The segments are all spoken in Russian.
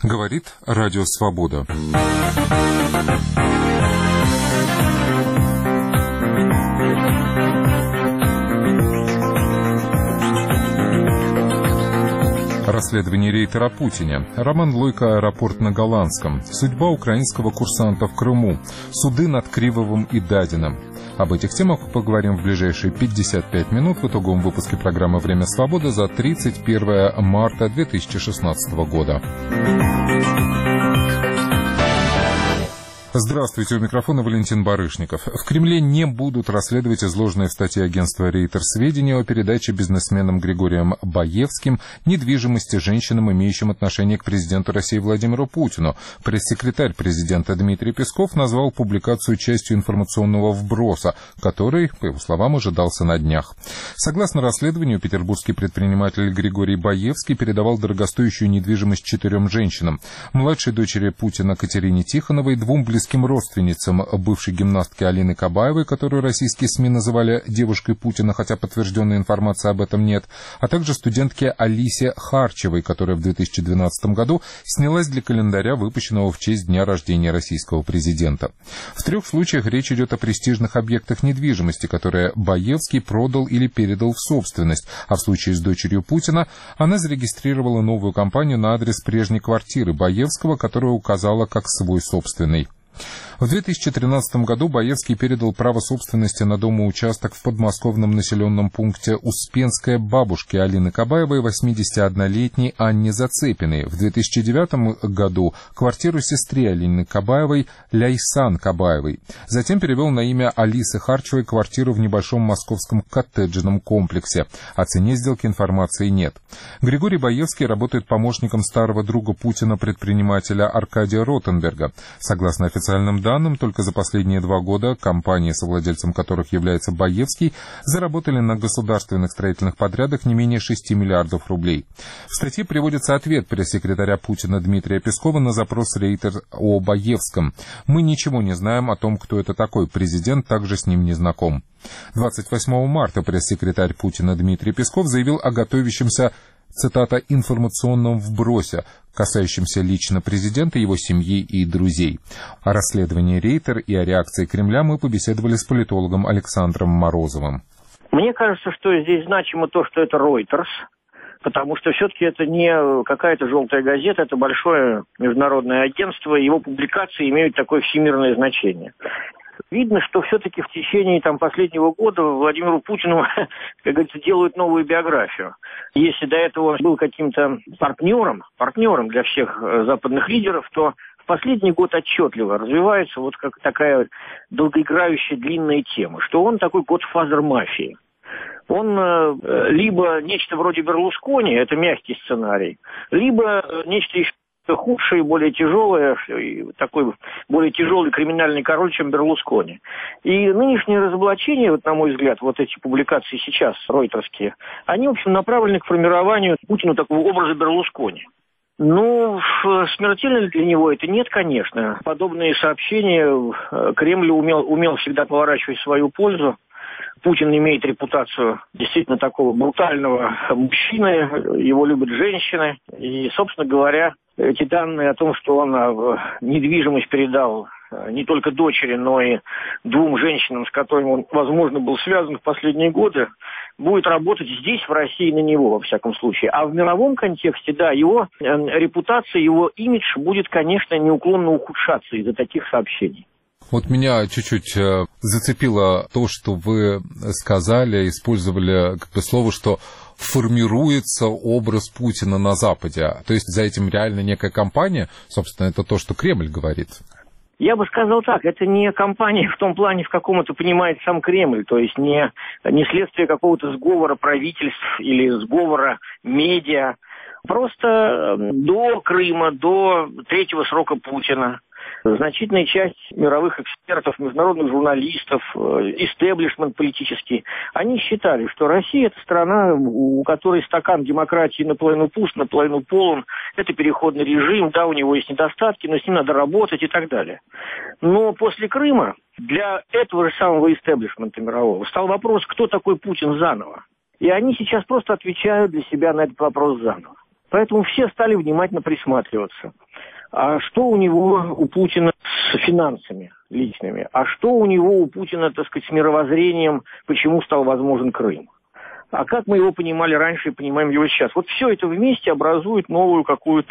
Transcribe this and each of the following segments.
Говорит Радио Свобода. Расследование рейтера о Путине. Роман Лойко, аэропорт на Голландском. Судьба украинского курсанта в Крыму. Суды над Кривовым и Дадиным. Об этих темах поговорим в ближайшие 55 минут в итоговом выпуске программы «Время свободы» за 31 марта 2016 года. Здравствуйте, у микрофона Валентин Барышников. В Кремле не будут расследовать изложенные в статье агентства «Рейтер» сведения о передаче бизнесменом Григорием Баевским недвижимости женщинам, имеющим отношение к президенту России Владимиру Путину. Пресс-секретарь президента Дмитрий Песков назвал публикацию частью информационного вброса, который, по его словам, ожидался на днях. Согласно расследованию, петербургский предприниматель Григорий Баевский передавал дорогостоящую недвижимость 4 женщинам. Младшей дочери Путина Катерине Тихоновой, 2 близким родственницам бывшей гимнастки Алины Кабаевой, которую российские СМИ называли девушкой Путина, хотя подтвержденной информации об этом нет, а также студентке Алисе Харчевой, которая в 2012 году снялась для календаря, выпущенного в честь дня рождения российского президента. В 3 случаях речь идет о престижных объектах недвижимости, которые Баевский продал или передал в собственность, а в случае с дочерью Путина она зарегистрировала новую компанию на адрес прежней квартиры Баевского, которую указала как свой собственный. В 2013 году Баевский передал право собственности на дом и участок в подмосковном населенном пункте Успенская бабушке Алины Кабаевой 81-летней Анне Зацепиной. В 2009 году квартиру сестре Алины Кабаевой Ляйсан Кабаевой. Затем перевел на имя Алисы Харчевой квартиру в небольшом московском коттеджном комплексе. О цене сделки информации нет. Григорий Баевский работает помощником старого друга Путина, предпринимателя Аркадия Ротенберга. Согласно официальным данным, только за последние 2 года компании, совладельцем которых является Баевский, заработали на государственных строительных подрядах не менее 6 миллиардов рублей. В статье приводится ответ пресс-секретаря Путина Дмитрия Пескова на запрос «Рейтер» о Баевском. «Мы ничего не знаем о том, кто это такой. Президент также с ним не знаком». 28 марта пресс-секретарь Путина Дмитрий Песков заявил о готовящемся, цитата, «информационном вбросе», касающемся лично президента, его семьи и друзей. О расследовании «Рейтер» и о реакции Кремля мы побеседовали с политологом Александром Морозовым. Мне кажется, что здесь значимо то, что это Reuters, потому что все-таки это не какая-то желтая газета, это большое международное агентство, и его публикации имеют такое всемирное значение. Видно, что все-таки в течение последнего года Владимиру Путину, как говорится, делают новую биографию. Если до этого он был каким-то партнером для всех западных лидеров, то в последний год отчетливо развивается вот как такая долгоиграющая длинная тема, что он такой godfather мафии. Он либо нечто вроде Берлускони, это мягкий сценарий, либо нечто еще худшее, более тяжелое, такой более тяжелый криминальный король, чем Берлускони. И нынешнее разоблачение, на мой взгляд, эти публикации сейчас, ройтерские, они, в общем, направлены к формированию Путину такого образа Берлускони. Смертельно для него это нет, конечно. Подобные сообщения Кремль умел всегда поворачивать в свою пользу. Путин имеет репутацию действительно такого брутального мужчины, его любят женщины. И, собственно говоря, эти данные о том, что он недвижимость передал не только дочери, но и 2 женщинам, с которыми он, возможно, был связан в последние годы, будет работать здесь, в России, на него, во всяком случае. А в мировом контексте, да, его репутация, его имидж будет, конечно, неуклонно ухудшаться из-за таких сообщений. Меня чуть-чуть зацепило то, что вы сказали, использовали слово, что формируется образ Путина на Западе. То есть за этим реально некая кампания, собственно, это то, что Кремль говорит. Я бы сказал так, это не кампания в том плане, в каком это понимает сам Кремль, то есть не следствие какого-то сговора правительств или сговора медиа. Просто до Крыма, до 3-го срока Путина значительная часть мировых экспертов, международных журналистов, истеблишмент политический, они считали, что Россия – это страна, у которой стакан демократии наполовину пуст, наполовину полон. Это переходный режим, да, у него есть недостатки, но с ним надо работать и так далее. Но после Крыма для этого же самого истеблишмента мирового стал вопрос, кто такой Путин заново. И они сейчас просто отвечают для себя на этот вопрос заново. Поэтому все стали внимательно присматриваться. А что у него, у Путина, с финансами личными? А что у него, у Путина, так сказать, с мировоззрением, почему стал возможен Крым? А как мы его понимали раньше и понимаем его сейчас? Вот все это вместе образует новую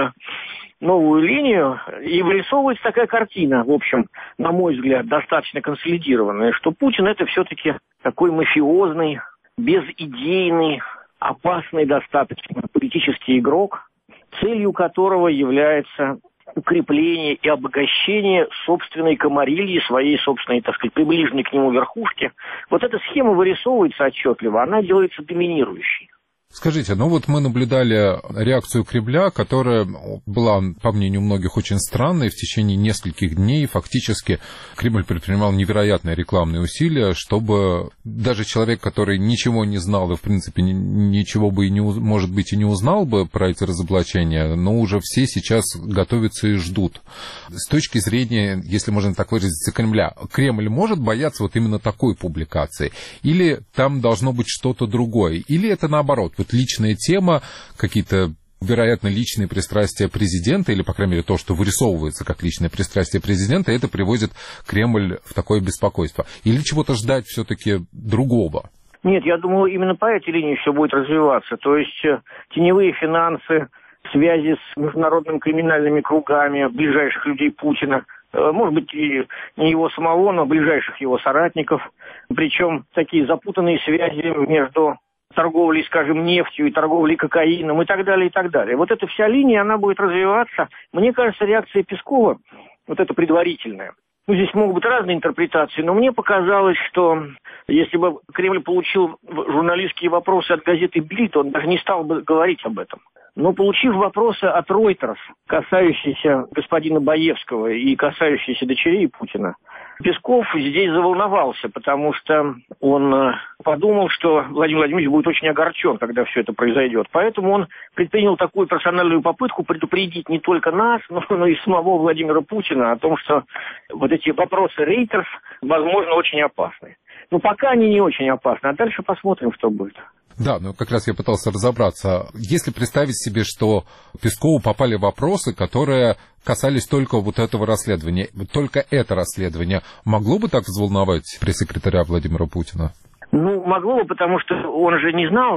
линию, и вырисовывается такая картина, в общем, на мой взгляд, достаточно консолидированная, что Путин это все-таки такой мафиозный, безидейный, опасный достаточно политический игрок, целью которого является укрепление и обогащение собственной комарильи, своей собственной, так сказать, приближенной к нему верхушки. Вот эта схема вырисовывается отчетливо, она делается доминирующей. Скажите, вот мы наблюдали реакцию Кремля, которая была, по мнению многих, очень странной. В течение нескольких дней фактически Кремль предпринимал невероятные рекламные усилия, чтобы даже человек, который ничего не знал и, в принципе, ничего бы, может быть, и не узнал бы про эти разоблачения, но уже все сейчас готовятся и ждут. С точки зрения, если можно так выразиться, Кремля, Кремль может бояться вот именно такой публикации? Или там должно быть что-то другое? Или это наоборот? Вот личная тема, какие-то, вероятно, личные пристрастия президента, или, по крайней мере, то, что вырисовывается как личное пристрастие президента, это приводит Кремль в такое беспокойство. Или чего-то ждать все-таки другого? Нет, я думаю, именно по этой линии все будет развиваться. То есть теневые финансы, связи с международными криминальными кругами ближайших людей Путина, может быть, и не его самого, но ближайших его соратников. Причем такие запутанные связи между торговлей, скажем, нефтью и торговлей кокаином и так далее, и так далее. Вот эта вся линия, она будет развиваться. Мне кажется, реакция Пескова, вот эта предварительная, здесь могут быть разные интерпретации, но мне показалось, что если бы Кремль получил журналистские вопросы от газеты «Бильд», он даже не стал бы говорить об этом. Но получив вопросы от Reuters, касающиеся господина Баевского и касающиеся дочерей Путина, Песков здесь заволновался, потому что он подумал, что Владимир Владимирович будет очень огорчен, когда все это произойдет. Поэтому он предпринял такую персональную попытку предупредить не только нас, но и самого Владимира Путина о том, что вот эти вопросы Reuters, возможно, очень опасны. Но пока они не очень опасны, а дальше посмотрим, что будет. Да, как раз я пытался разобраться. Если представить себе, что Пескову попали вопросы, которые касались только вот этого расследования, только это расследование, могло бы так взволновать пресс-секретаря Владимира Путина? Могло бы, потому что он же не знал,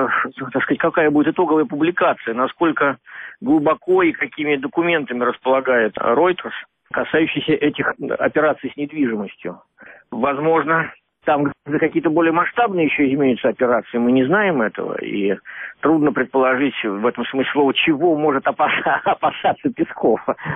так сказать, какая будет итоговая публикация, насколько глубоко и какими документами располагает Reuters, касающиеся этих операций с недвижимостью. Возможно, там какие-то более масштабные еще имеются операции, мы не знаем этого, и трудно предположить в этом смысле слова, чего может опасаться Песков.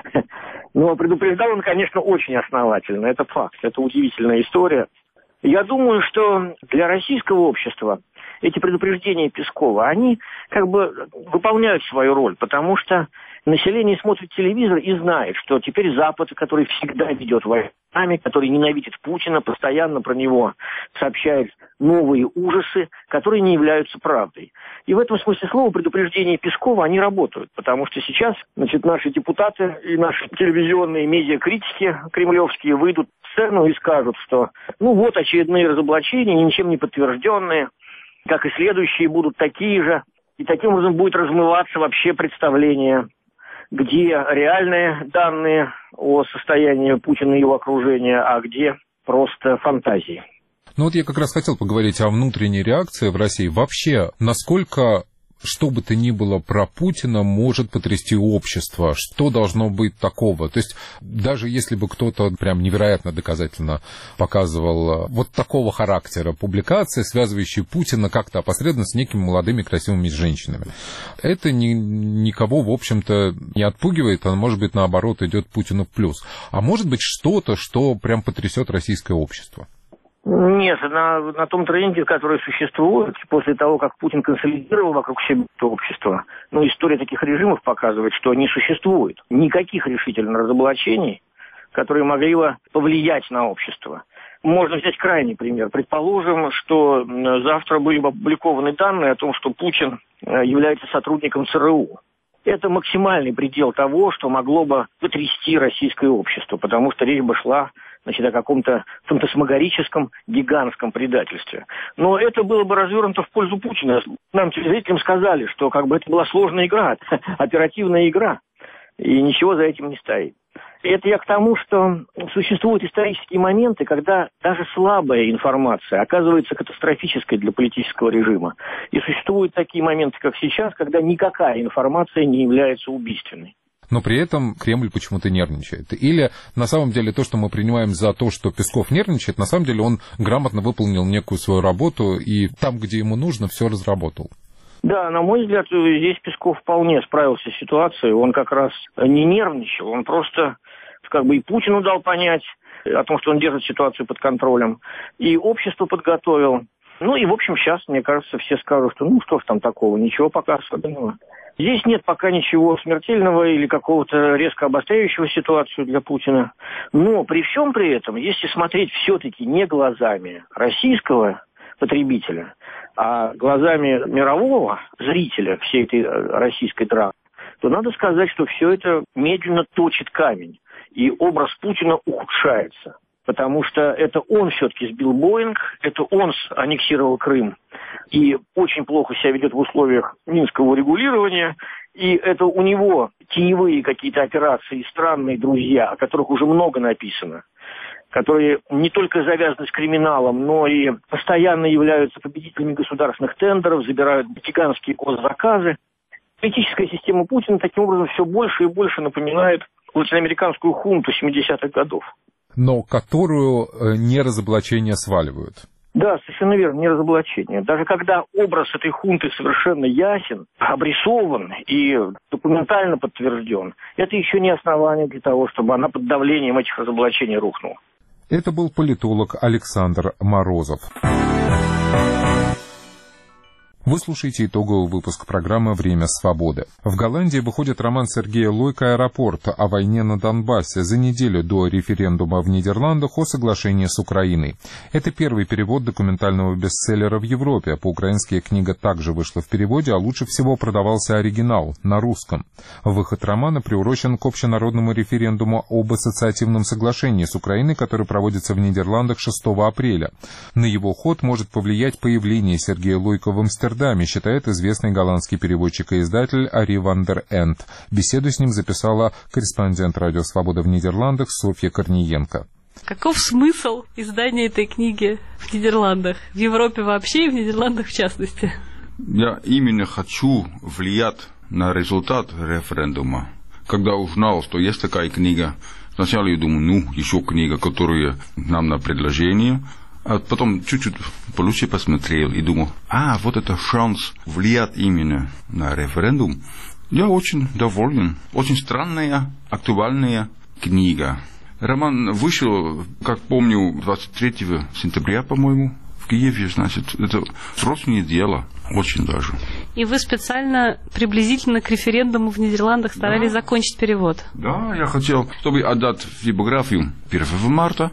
Но предупреждал он, конечно, очень основательно, это факт, это удивительная история. Я думаю, что для российского общества эти предупреждения Пескова, они как бы выполняют свою роль, потому что население смотрит телевизор и знает, что теперь Запад, который всегда ведет войнами, который ненавидит Путина, постоянно про него сообщает новые ужасы, которые не являются правдой. И в этом смысле слова предупреждения Пескова, они работают, потому что сейчас, наши депутаты и наши телевизионные медиакритики кремлевские выйдут в сцену и скажут, что вот очередные разоблачения, ничем не подтвержденные, как и следующие будут такие же, и таким образом будет размываться вообще представление, где реальные данные о состоянии Путина и его окружения, а где просто фантазии. Я как раз хотел поговорить о внутренней реакции в России. Вообще, насколько что бы то ни было про Путина может потрясти общество? Что должно быть такого? То есть даже если бы кто-то прям невероятно доказательно показывал вот такого характера публикации, связывающие Путина как-то опосредованно с некими молодыми красивыми женщинами, это никого, в общем-то, не отпугивает, а может быть, наоборот, идет Путину в плюс. А может быть что-то, что прям потрясет российское общество? Нет, на том тренде, который существует, после того, как Путин консолидировал вокруг себя это общество, история таких режимов показывает, что не существует никаких решительных разоблачений, которые могли бы повлиять на общество. Можно взять крайний пример. Предположим, что завтра были бы опубликованы данные о том, что Путин является сотрудником ЦРУ. Это максимальный предел того, что могло бы потрясти российское общество, потому что речь бы шла о каком-то фантасмагорическом, гигантском предательстве. Но это было бы развернуто в пользу Путина. Нам, телезрителям, сказали, что это была сложная игра, оперативная игра. И ничего за этим не стоит. Это я к тому, что существуют исторические моменты, когда даже слабая информация оказывается катастрофической для политического режима. И существуют такие моменты, как сейчас, когда никакая информация не является убийственной. Но при этом Кремль почему-то нервничает. Или на самом деле то, что мы принимаем за то, что Песков нервничает, на самом деле он грамотно выполнил некую свою работу и там, где ему нужно, все разработал. Да, на мой взгляд, здесь Песков вполне справился с ситуацией. Он как раз не нервничал, он просто как бы и Путину дал понять о том, что он держит ситуацию под контролем, и общество подготовил. Ну и, в общем, сейчас, мне кажется, все скажут, что ну что ж там такого, ничего пока особенного. Здесь нет пока ничего смертельного или какого-то резко обостряющего ситуацию для Путина. Но при всем при этом, если смотреть все-таки не глазами российского потребителя, а глазами мирового зрителя всей этой российской драмы, то надо сказать, что все это медленно точит камень. И образ Путина ухудшается. Потому что это он все-таки сбил Боинг, это он аннексировал Крым. И очень плохо себя ведет в условиях минского урегулирования. И это у него теневые какие-то операции, странные друзья, о которых уже много написано, которые не только завязаны с криминалом, но и постоянно являются победителями государственных тендеров, забирают гигантские госзаказы. Политическая система Путина таким образом все больше и больше напоминает латиноамериканскую хунту 70-х годов. Но которую не разоблачения сваливают. Да, совершенно верно, не разоблачение. Даже когда образ этой хунты совершенно ясен, обрисован и документально подтвержден, это еще не основание для того, чтобы она под давлением этих разоблачений рухнула. Это был политолог Александр Морозов. Вы слушаете итоговый выпуск программы «Время свободы». В Голландии выходит роман Сергея Лойка «Аэропорт» о войне на Донбассе за неделю до референдума в Нидерландах о соглашении с Украиной. Это первый перевод документального бестселлера в Европе. По-украински книга также вышла в переводе, а лучше всего продавался оригинал на русском. Выход романа приурочен к общенародному референдуму об ассоциативном соглашении с Украиной, который проводится в Нидерландах 6 апреля. На его ход может повлиять появление Сергея Лойка в Амстердаме, считает известный голландский переводчик и издатель Ари ван дер Энд. Беседу с ним записала корреспондент «Радио Свобода» в Нидерландах Софья Корниенко. Каков смысл издания этой книги в Нидерландах, в Европе вообще и в Нидерландах в частности? Я именно хочу влиять на результат референдума. Когда узнал, что есть такая книга, сначала я думаю, еще книга, которая нам на предложение. А потом чуть-чуть получше посмотрел и думал, вот это шанс влиять именно на референдум. Я очень доволен. Очень странная, актуальная книга. Роман вышел, как помню, 23 сентября, по-моему, в Киеве, значит, это срочное дело, очень даже. И вы специально приблизительно к референдуму в Нидерландах старались закончить перевод? Да, я хотел, чтобы отдать в типографию 1 марта.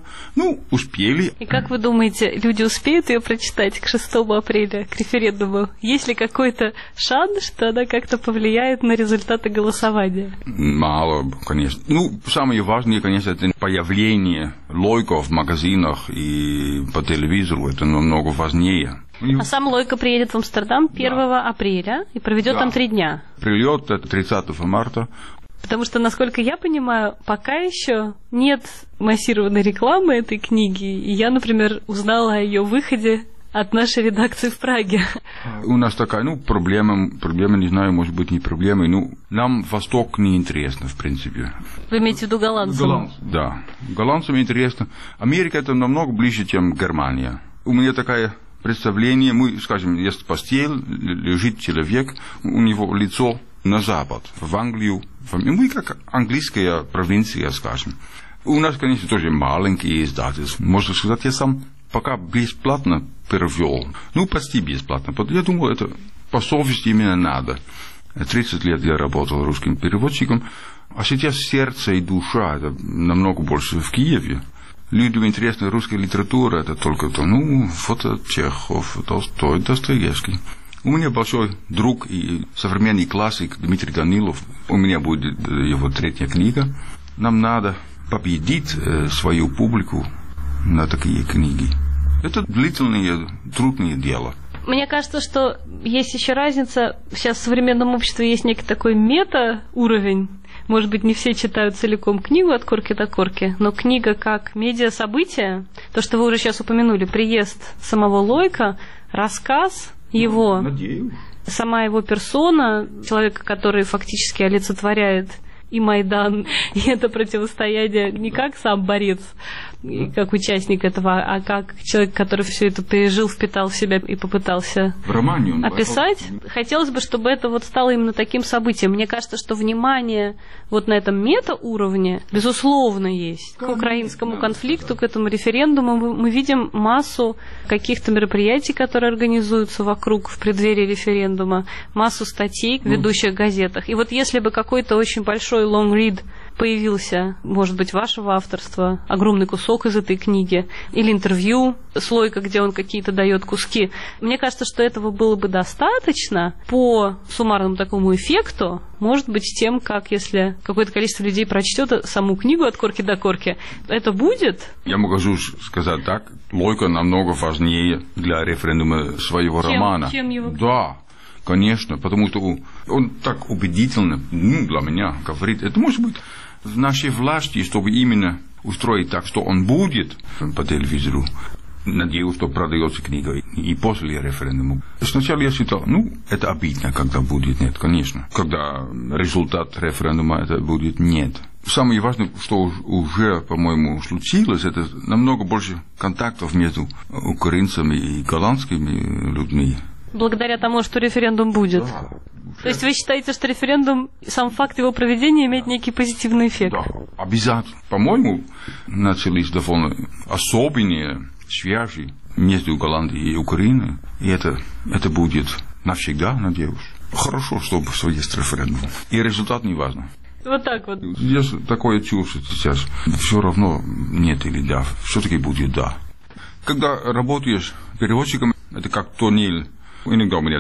Успели. И как вы думаете, люди успеют ее прочитать к 6 апреля, к референдуму? Есть ли какой-то шанс, что она как-то повлияет на результаты голосования? Мало, конечно. Самое важное, конечно, это появление Лойка в магазинах и по телевизору. Это намного важнее. А сам Лойка приедет в Амстердам 1 апреля и проведет там 3 дня. Прилет это 30 марта. Потому что, насколько я понимаю, пока еще нет массированной рекламы этой книги. И я, например, узнала о ее выходе от нашей редакции в Праге. У нас такая, проблема, не знаю, может быть, не проблема. Нам Восток не интересно, в принципе. Вы имеете в виду голландцам? Да, голландцам интересно. Америка это намного ближе, чем Германия. У меня такое представление, скажем, есть постель, лежит человек, у него лицо на запад, в Англию, мы как английская провинция, скажем. У нас, конечно, тоже маленькие издательства. Можно сказать, я сам пока бесплатно перевел. Почти бесплатно. Я думаю, это по совести именно надо. 30 лет я работал русским переводчиком, а сейчас сердце и душа это намного больше в Киеве. Людям интересна русская литература, это только Чехов, Толстой, Достоевский. У меня большой друг и современный классик Дмитрий Данилов. У меня будет его 3-я книга. Нам надо победить свою публику на такие книги. Это длительное, трудное дело. Мне кажется, что есть еще разница. Сейчас в современном обществе есть некий такой мета-уровень, может быть, не все читают целиком книгу «От корки до корки», но книга как медиа-событие, то, что вы уже сейчас упомянули, приезд самого Лойко, рассказ его, сама его персона, человека, который фактически олицетворяет и Майдан, и это противостояние не как сам борец, как участник этого, а как человек, который все это пережил, впитал в себя и попытался в романе он описать. Хотелось бы, чтобы это вот стало именно таким событием. Мне кажется, что внимание вот на этом мета-уровне, безусловно, есть. К украинскому конфликту, к этому референдуму мы видим массу каких-то мероприятий, которые организуются вокруг в преддверии референдума, массу статей в ведущих газетах. И вот если бы какой-то очень большой long read появился, может быть, вашего авторства, огромный кусок из этой книги, или интервью с Лойко, где он какие-то дает куски. Мне кажется, что этого было бы достаточно по суммарному такому эффекту, может быть, с тем, как если какое-то количество людей прочтет саму книгу «От корки до корки», это будет? Я могу сказать так, Лойко намного важнее для референдума своего романа. Чем его? Да. Конечно, потому что он так убедительно для меня говорит, это может быть в нашей власти, чтобы именно устроить так, что он будет по телевизору. Надеюсь, что продается книга и после референдума. Сначала я считал, это обидно, когда будет нет, конечно. Когда результат референдума это будет нет. Самое важное, что уже, по-моему, случилось, это намного больше контактов между украинцами и голландскими людьми. Благодаря тому, что референдум будет. Да. То есть вы считаете, что референдум, сам факт его проведения имеет некий позитивный эффект? Да, обязательно. По-моему, начались довольно особенные связи между Голландией и Украиной. И это будет навсегда, надеюсь. Хорошо, чтобы есть референдум. И результат не важно. Вот так вот. Я такое чувство сейчас. Все равно нет или да. Все-таки будет да. Когда работаешь переводчиком, это как туннель. Иногда у меня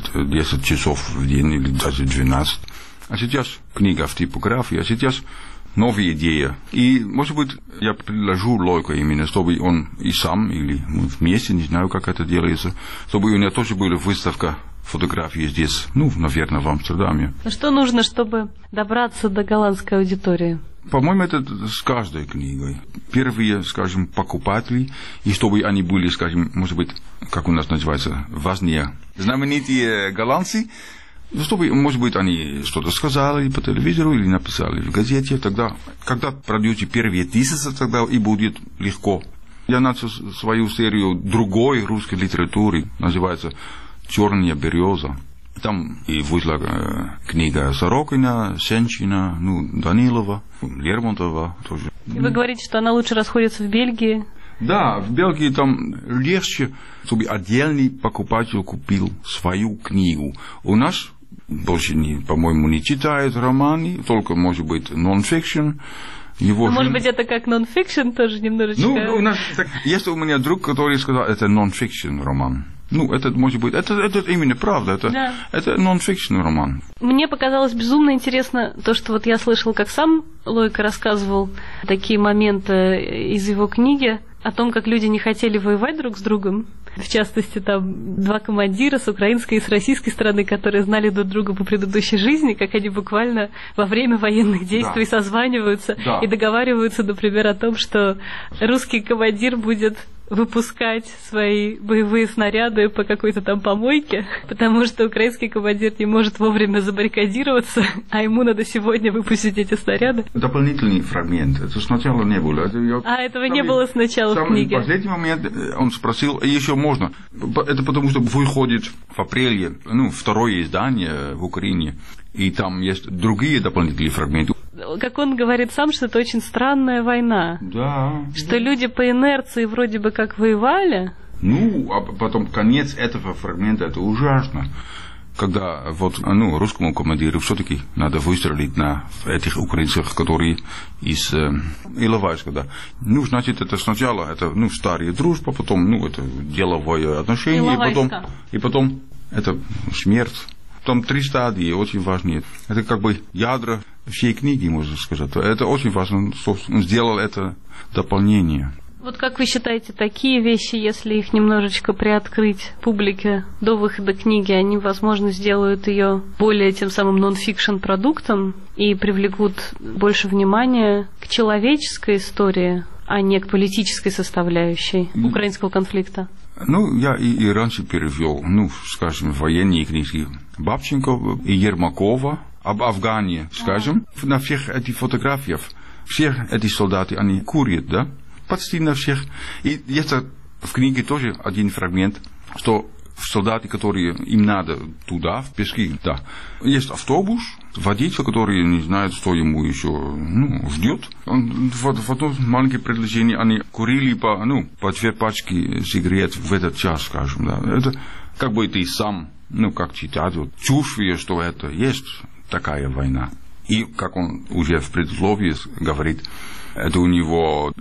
10 часов в день или даже 12. А сейчас книга в типографии, а сейчас новые идеи. И, может быть, я предложу Лойко именно, чтобы он и сам, или вместе, не знаю, как это делается, чтобы у меня тоже была выставка фотографии здесь, наверное, в Амстердаме. Что нужно, чтобы добраться до голландской аудитории? По-моему, это с каждой книгой. Первые, скажем, покупатели, и чтобы они были, скажем, может быть, как у нас называется, важнее, знаменитые голландцы, чтобы, может быть, они что-то сказали по телевизору или написали в газете, тогда, когда пройдете первые 1000, тогда и будет легко. Я начал свою серию другой русской литературы, называется «Черная береза». Там и вышла книга Сорокина, Сенчина, Данилова, Лермонтова тоже. И вы говорите, что она лучше расходится в Бельгии? Да, в Бельгии там легче, чтобы отдельный покупатель купил свою книгу. У нас больше, по-моему, не читают романы, только, может быть, нон-фикшн. Может быть, это как нон-фикшн тоже немножечко? У нас есть у меня друг, который сказал, это нон-фикшн роман. Это может быть, это именно правда, это нон-фикшн роман. Мне показалось безумно интересно то, что вот я слышал, как сам Лойко рассказывал такие моменты из его книги о том, как люди не хотели воевать друг с другом. В частности, там 2 командира с украинской и с российской стороны, которые знали друг друга по предыдущей жизни, как они буквально во время военных действий созваниваются и договариваются, например, о том, что русский командир будет выпускать свои боевые снаряды по какой-то там помойке, потому что украинский командир не может вовремя забаррикадироваться, а ему надо сегодня выпустить эти снаряды. Дополнительный фрагмент. Это сначала не было. Этого не было сначала в книге. В последний момент он спросил, еще можно. Это потому, что выходит в апреле, второе издание в Украине, и там есть другие дополнительные фрагменты. Как он говорит сам, что это очень странная война. Да. Что люди по инерции вроде бы как воевали. А потом конец этого фрагмента, это ужасно. Когда русскому командиру все-таки надо выстрелить на этих украинцах, которые из Иловайска, да. Значит, это сначала, это, старая дружба, потом, это деловое отношение, и потом это смерть. Там 3 стадии очень важные. Это как бы ядра всей книги, можно сказать. Это очень важно, что он сделал это дополнение. Вот как вы считаете, такие вещи, если их немножечко приоткрыть публике до выхода книги, они, возможно, сделают ее более тем самым нон-фикшн продуктом и привлекут больше внимания к человеческой истории, а не к политической составляющей украинского конфликта? Ну, я и раньше перевел, скажем, военные книги Бабченко и Ермакова об Афгане, скажем, на всех этих фотографиях. Все эти солдаты, они курят, да? Почти на всех. И есть в книге тоже один фрагмент, что солдаты, которые им надо туда, в пески, да. Есть автобус, водитель, который не знает, что ему еще ждет. Он в одном маленьком предложении они курили по 2 пачки сигарет в этот час, скажем, да. Это как бы ты сам, как читать, чувствуешь, что это есть такая война. И, как он уже в предисловии говорит, это у него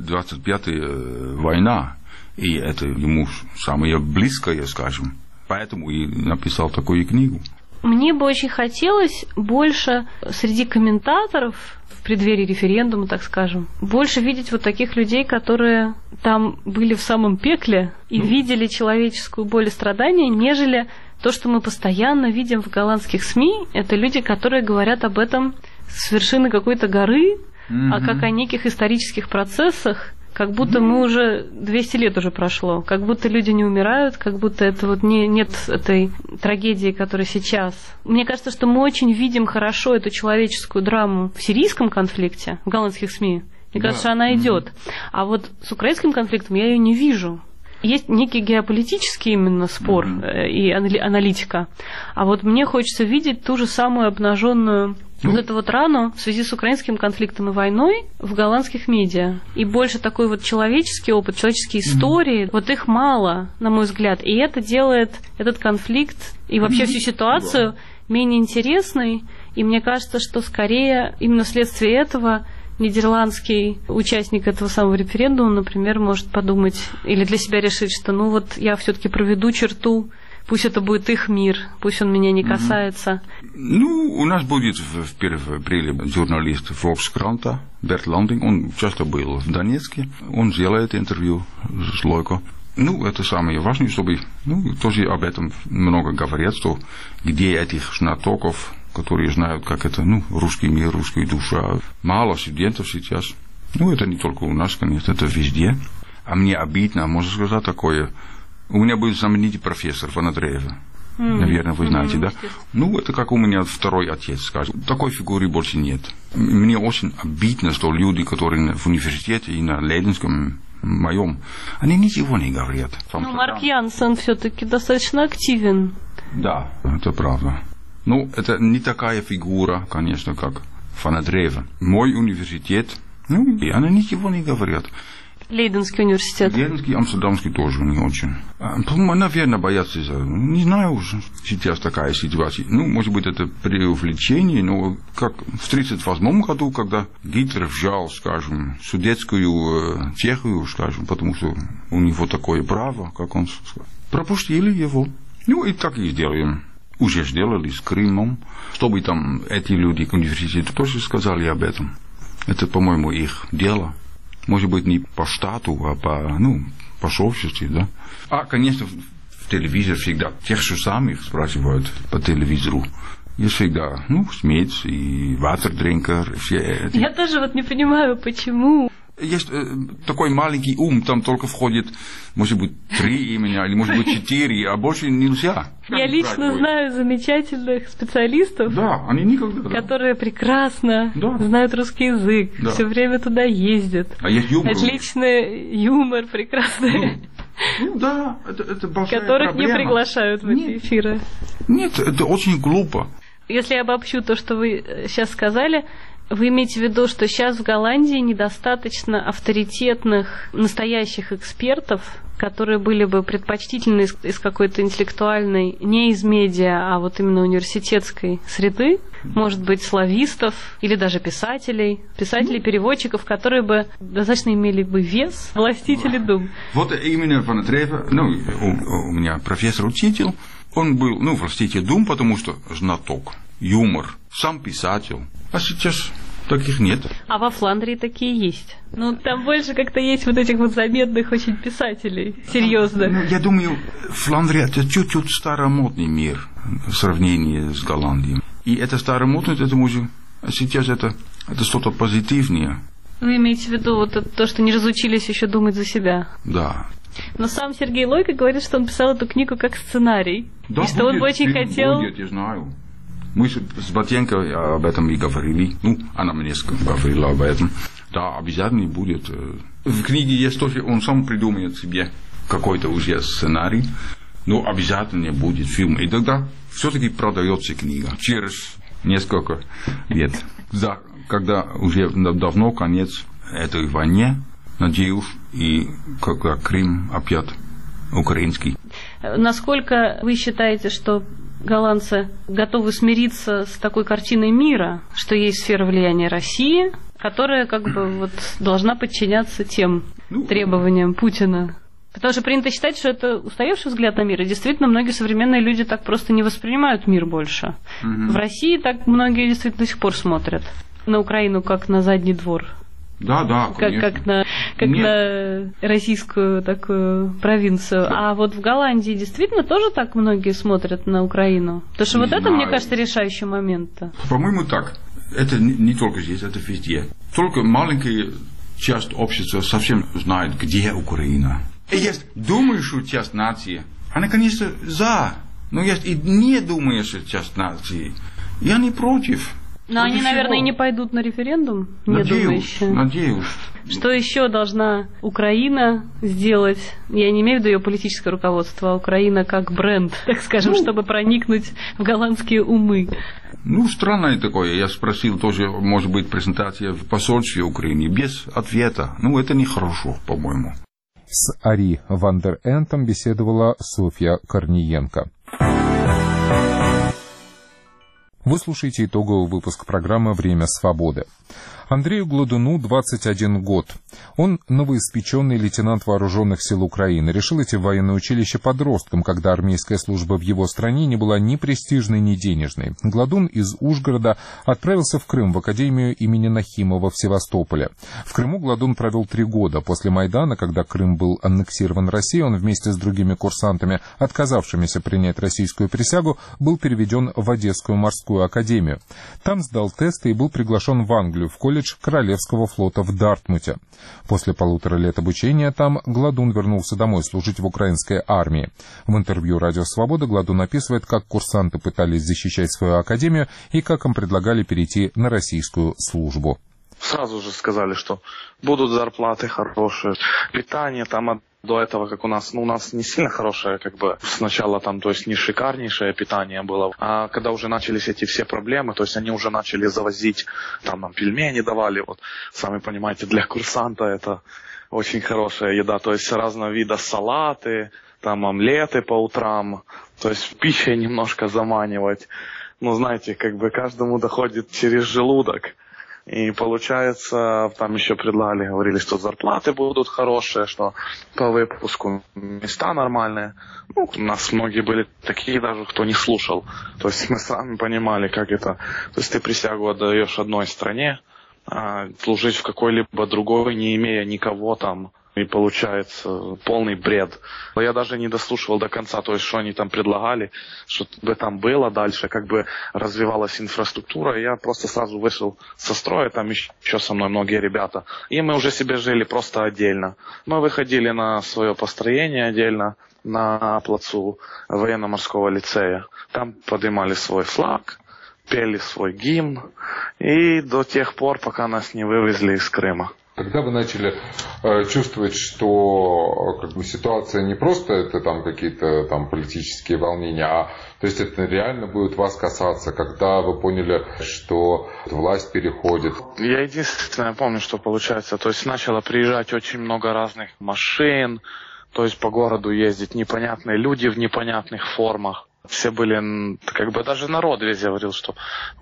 25-я война, и это ему самое близкое, скажем. Поэтому и написал такую книгу. Мне бы очень хотелось больше среди комментаторов в преддверии референдума, так скажем, больше видеть вот таких людей, которые там были в самом пекле и видели человеческую боль и страдания, нежели то, что мы постоянно видим в голландских СМИ. Это люди, которые говорят об этом с вершины какой-то горы, а как о неких исторических процессах, как будто мы уже 200 лет уже прошло, как будто люди не умирают, как будто это нет этой трагедии, которая сейчас. Мне кажется, что мы очень видим хорошо эту человеческую драму в сирийском конфликте, в голландских СМИ. Мне кажется, что она идет. А вот с украинским конфликтом я ее не вижу. Есть некий геополитический именно спор и аналитика. А вот мне хочется видеть ту же самую обнаженную вот эту вот рану в связи с украинским конфликтом и войной в голландских медиа. И больше такой вот человеческий опыт, человеческие истории, вот их мало, на мой взгляд. И это делает этот конфликт и вообще всю ситуацию менее интересной. И мне кажется, что скорее именно вследствие этого нидерландский участник этого самого референдума, например, может подумать или для себя решить, что я все-таки проведу черту, пусть это будет их мир, пусть он меня не касается. У нас будет в 1 апреля журналист Volkskrant, Bert Landing, он часто был в Донецке, он сделает интервью с Лойко. Это самое важное, чтобы, тоже об этом много говорят, что где этих знатоков, которые знают, как это, русский мир, русская душа. Мало студентов сейчас. Это не только у нас, конечно, это везде. А мне обидно, можно сказать такое. У меня был знаменитый профессор Ван Андреева. Наверное, вы знаете, да? Это как у меня второй отец, скажем. Такой фигуры больше нет. Мне очень обидно, что люди, которые в университете и на Лейденском моем, они ничего не говорят. Марк Янсен все-таки достаточно активен. Да, это правда. Это не такая фигура, конечно, как Ван Андреева. Мой университет, и они ничего не говорят. Лейденский университет. Лейденский, Амстердамский тоже не очень. Наверное, боятся. Не знаю, сейчас такая ситуация. Может быть, это преувеличение, но как в 1938 году, когда Гитлер взял, скажем, Судетскую Чехию, скажем, потому что у него такое право, как он сказал, пропустили его. И так и сделаем. Уже сделали с Крымом, чтобы там эти люди к университету тоже сказали об этом. Это, по-моему, их дело. Может быть, не по штату, а по совести, да. Конечно, в телевизоре всегда тех же самых спрашивают по телевизору. Есть всегда, смеется и ватердринкер, все эти. Я тоже не понимаю, почему. Есть такой маленький ум, там только входит, может быть, 3 имени, или может быть 4, а больше нельзя. Я лично знаю замечательных специалистов, они никогда, которые прекрасно знают русский язык, все время туда ездят. А есть юмор. Отличный юмор, прекрасный. Это большая которых проблема. Не приглашают в эти эфиры. Нет, это очень глупо. Если я обобщу то, что вы сейчас сказали, вы имеете в виду, что сейчас в Голландии недостаточно авторитетных, настоящих экспертов, которые были бы предпочтительны из какой-то интеллектуальной, не из медиа, а вот именно университетской среды, может быть, славистов или даже писателей, переводчиков, которые бы достаточно имели бы вес властителей дум. Вот именно Ван Андреева, у меня профессор-учитель, он был, властитель дум, потому что знаток, юмор, сам писатель. А сейчас таких нет. А во Фландрии такие есть. Ну, там больше как-то есть вот этих вот заметных очень писателей, серьезно. Ну, я думаю, Фландрия это чуть-чуть старомодный мир в сравнении с Голландией. И это старомодность, это может, сейчас это что-то позитивнее. Вы имеете в виду вот то, что не разучились еще думать за себя? Да. Но сам Сергей Лойко говорит, что он писал эту книгу как сценарий. Да, и что он бы очень хотел... Будет, я знаю. Мы с Батенко об этом и говорили. Ну, она мне говорила об этом. Да, обязательно будет. В книге есть тоже, он сам придумает себе какой-то уже сценарий. Но обязательно будет фильм. И тогда все-таки продается книга. Через несколько лет. Да, когда уже давно конец этой войне, надеюсь, и когда Крым опять украинский. Насколько вы считаете, что голландцы готовы смириться с такой картиной мира, что есть сфера влияния России, которая как бы вот должна подчиняться тем требованиям Путина? Потому что принято считать, что это устаревший взгляд на мир, и действительно многие современные люди так просто не воспринимают мир больше. В России так многие действительно до сих пор смотрят на Украину как на задний двор. Да, как на российскую такую провинцию. А вот в Голландии действительно тоже так многие смотрят на Украину? Потому что вот это, мне кажется, решающий момент-то. По-моему, так. Это не только здесь, это везде. Только маленькая часть общества совсем знает, где Украина. И есть думающая часть нации, она, конечно, за. Но есть и не думающая часть нации. Я не против. Но они, наверное, и не пойдут на референдум, не думающие. Надеюсь. Что еще должна Украина сделать? Я не имею в виду ее политическое руководство, а Украина как бренд, так скажем, чтобы проникнуть в голландские умы. Странное такое. Я спросил тоже, может быть, презентация в посольстве Украины без ответа. Это нехорошо, по-моему. С Ари ван дер Энтом беседовала Софья Корниенко. Вы слушаете итоговый выпуск программы «Время свободы». Андрею Гладуну 21 год. Он новоиспеченный лейтенант вооруженных сил Украины. Решил идти в военное училище подростком, когда армейская служба в его стране не была ни престижной, ни денежной. Гладун из Ужгорода отправился в Крым, в академию имени Нахимова в Севастополе. В Крыму Гладун провел 3 года. После Майдана, когда Крым был аннексирован Россией, он вместе с другими курсантами, отказавшимися принять российскую присягу, был переведен в Одесскую морскую академию. Там сдал тесты и был приглашен в Англию, в колледж Королевского флота в Дартмуте. После 1,5 лет обучения там Гладун вернулся домой служить в украинской армии. В интервью «Радио Свобода» Гладун описывает, как курсанты пытались защищать свою академию и как им предлагали перейти на российскую службу. Сразу же сказали, что будут зарплаты хорошие, питание там до этого, как у нас не сильно хорошее, сначала то есть не шикарнейшее питание было, а когда уже начались эти все проблемы, то есть они уже начали завозить, нам пельмени давали, сами понимаете, для курсанта это очень хорошая еда, то есть разного вида салаты, омлеты по утрам, то есть пищей немножко заманивать, знаете, каждому доходит через желудок. И получается, там еще говорили, что зарплаты будут хорошие, что по выпуску места нормальные. У нас многие были такие даже, кто не слушал. То есть мы сами понимали, как это. То есть ты присягу отдаешь одной стране, а служить в какой-либо другой, не имея никого там. И получается полный бред. Я даже не дослушивал до конца, то есть что они там предлагали, чтобы там было дальше, развивалась инфраструктура. И я просто сразу вышел со строя, там еще со мной многие ребята. И мы уже себе жили просто отдельно. Мы выходили на свое построение отдельно на плацу военно-морского лицея. Там поднимали свой флаг, пели свой гимн. И до тех пор, пока нас не вывезли из Крыма. Когда вы начали чувствовать, что ситуация не просто это какие-то политические волнения, а то есть это реально будет вас касаться, когда вы поняли, что власть переходит? Я единственное помню, что получается, то есть начало приезжать очень много разных машин, то есть по городу ездить непонятные люди в непонятных формах. Все были, даже народ весь говорил, что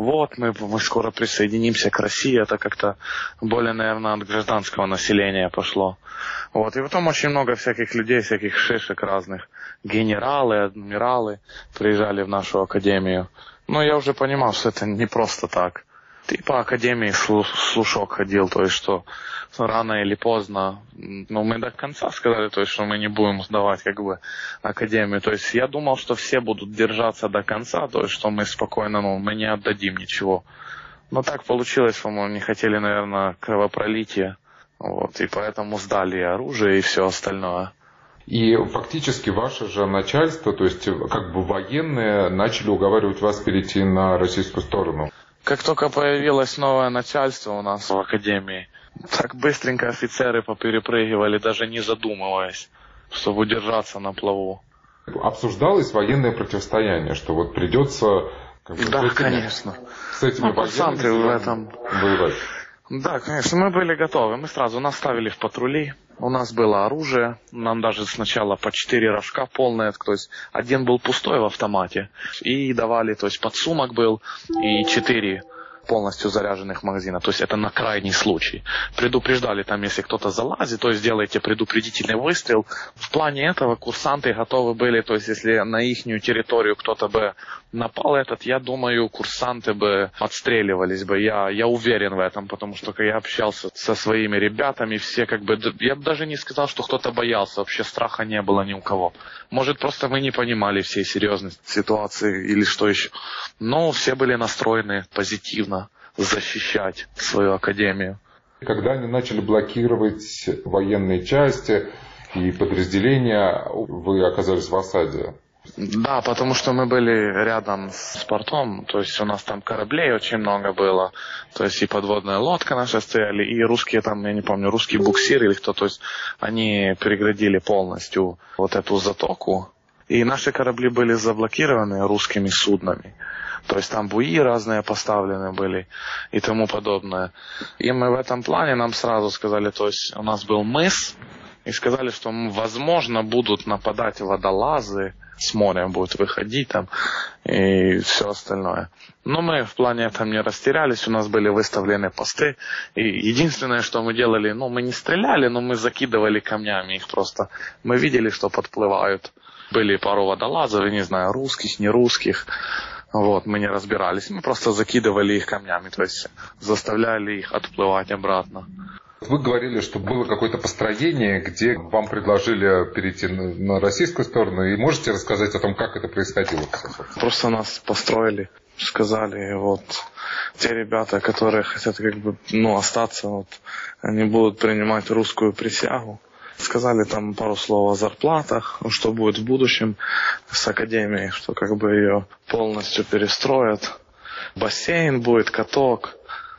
мы скоро присоединимся к России, это как-то более, наверное, от гражданского населения пошло. И потом очень много всяких людей, всяких шишек разных, генералы, адмиралы приезжали в нашу академию. Но я уже понимал, что это не просто так. И по академии слушок ходил, то есть что рано или поздно, но мы до конца сказали, то есть что мы не будем сдавать как бы академию. То есть я думал, что все будут держаться до конца, то есть что мы спокойно, мы не отдадим ничего. Но так получилось, по-моему, не хотели, наверное, кровопролития, вот, и поэтому сдали оружие и все остальное. И фактически ваше же начальство, то есть как бы военные, начали уговаривать вас перейти на российскую сторону. Как только появилось новое начальство у нас в академии, так быстренько офицеры поперепрыгивали, даже не задумываясь, чтобы удержаться на плаву. Обсуждалось военное противостояние, что вот придется... Да, конечно. С этими военными в этом воевать. Да, конечно, мы были готовы. Мы сразу нас ставили в патрули. У нас было оружие. Нам даже сначала по 4 рожка полные. То есть один был пустой в автомате. И давали, то есть подсумок был и 4 полностью заряженных магазина. То есть это на крайний случай. Предупреждали там, если кто-то залазит, то есть делайте предупредительный выстрел. В плане этого курсанты готовы были, то есть если на ихнюю территорию кто-то бы напал я думаю, курсанты бы отстреливались бы. Я уверен в этом, потому что когда я общался со своими ребятами, все как бы... Я бы даже не сказал, что кто-то боялся. Вообще страха не было ни у кого. Может, просто мы не понимали всей серьезности ситуации или что еще. Но все были настроены позитивно защищать свою академию. Когда они начали блокировать военные части и подразделения, вы оказались в осаде? Да, потому что мы были рядом с портом, то есть у нас там кораблей очень много было, то есть и подводная лодка наша стояли, и русские там, я не помню, русский буксир или кто, то есть они переградили полностью вот эту затоку, и наши корабли были заблокированы русскими суднами. То есть там буи разные поставлены были и тому подобное. И мы в этом плане нам сразу сказали, то есть у нас был мыс, и сказали, что, возможно, будут нападать водолазы, с моря будут выходить там и все остальное. Но мы в плане этом не растерялись, у нас были выставлены посты. И единственное, что мы делали, мы не стреляли, но мы закидывали камнями их просто. Мы видели, что подплывают. Были пару водолазов, я не знаю, русских, не русских. Вот, мы не разбирались, мы просто закидывали их камнями, то есть заставляли их отплывать обратно. Вы говорили, что было какое-то построение, где вам предложили перейти на российскую сторону. И можете рассказать о том, как это происходило? Просто нас построили, сказали, вот, те ребята, которые хотят остаться, вот, они будут принимать русскую присягу. Сказали там пару слов о зарплатах, что будет в будущем с академией, что ее полностью перестроят. Бассейн будет, каток.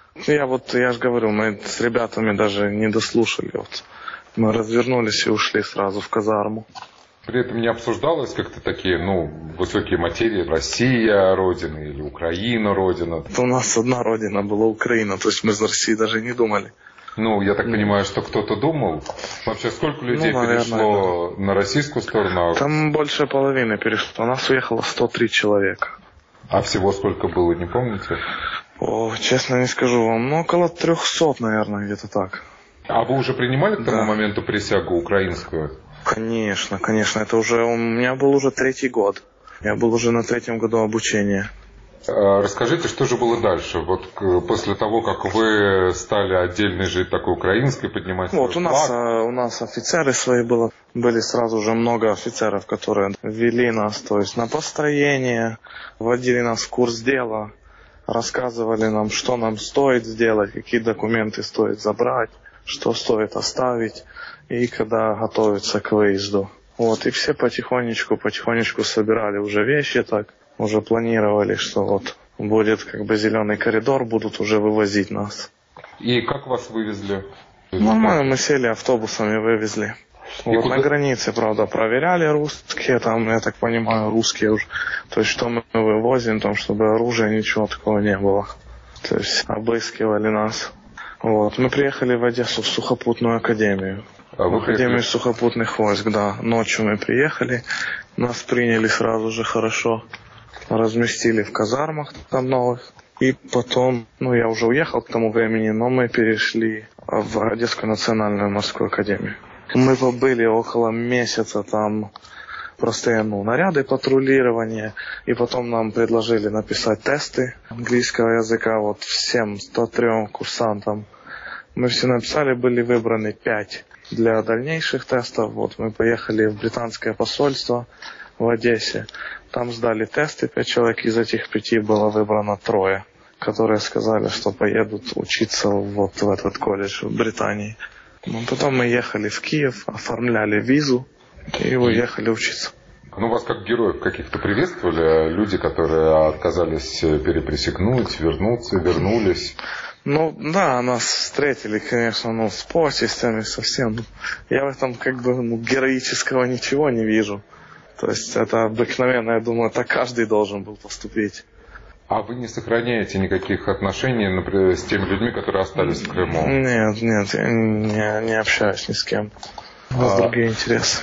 Я же говорю, мы с ребятами даже не дослушали. Вот. Мы развернулись и ушли сразу в казарму. При этом не обсуждалось как-то такие, высокие материи, Россия родина или Украина родина? Это у нас одна родина была, Украина, то есть мы из России даже не думали. Я так понимаю, что кто-то думал. Вообще, сколько людей перешло на российскую сторону? Там больше половины перешло. У нас уехало 103 человека. А всего сколько было, не помните? Честно не скажу вам. Около 300, наверное, где-то так. А вы уже принимали к тому моменту присягу украинскую? Конечно. Это уже... У меня был уже 3-й год. Я был уже на 3-м году обучения. Расскажите, что же было дальше? Вот после того, как вы стали отдельно жить такой украинской, поднимать свой флаг? У нас офицеры свои были сразу же много офицеров, которые вели нас, то есть на построение, вводили нас в курс дела, рассказывали нам, что нам стоит сделать, какие документы стоит забрать, что стоит оставить, и когда готовиться к выезду. И все потихонечку собирали уже вещи так. Уже планировали, что будет зеленый коридор, будут уже вывозить нас. И как вас вывезли? Нормально, мы сели автобусом и вывезли. На границе, правда, проверяли русские, там, я так понимаю, русские уже. То есть, что мы вывозим, там, чтобы оружия, ничего такого не было. То есть, обыскивали нас. Мы приехали в Одессу в сухопутную академию. В академию сухопутных войск, да. Ночью мы приехали, нас приняли сразу же хорошо. Разместили в казармах там новых. И потом, я уже уехал к тому времени, но мы перешли в Одесскую национальную морскую академию. Мы побыли около месяца там. простые наряды патрулирования. И потом нам предложили написать тесты английского языка вот всем 103 курсантам. Мы все написали, были выбраны 5 для дальнейших тестов. Вот мы поехали в британское посольство в Одессе. Там сдали тесты 5 человек, из этих 5 было выбрано 3, которые сказали, что поедут учиться вот в этот колледж в Британии. Потом мы ехали в Киев, оформляли визу и уехали учиться. Ну, вас как героев каких-то приветствовали? Люди, которые отказались переприсягнуть, вернулись? Ну, да, нас встретили, конечно, с почестями совсем. Я в этом героического ничего не вижу. То есть это обыкновенно, я думаю, так каждый должен был поступить. А вы не сохраняете никаких отношений, например, с теми людьми, которые остались в Крыму? Нет, я не общаюсь ни с кем. У нас другие интересы.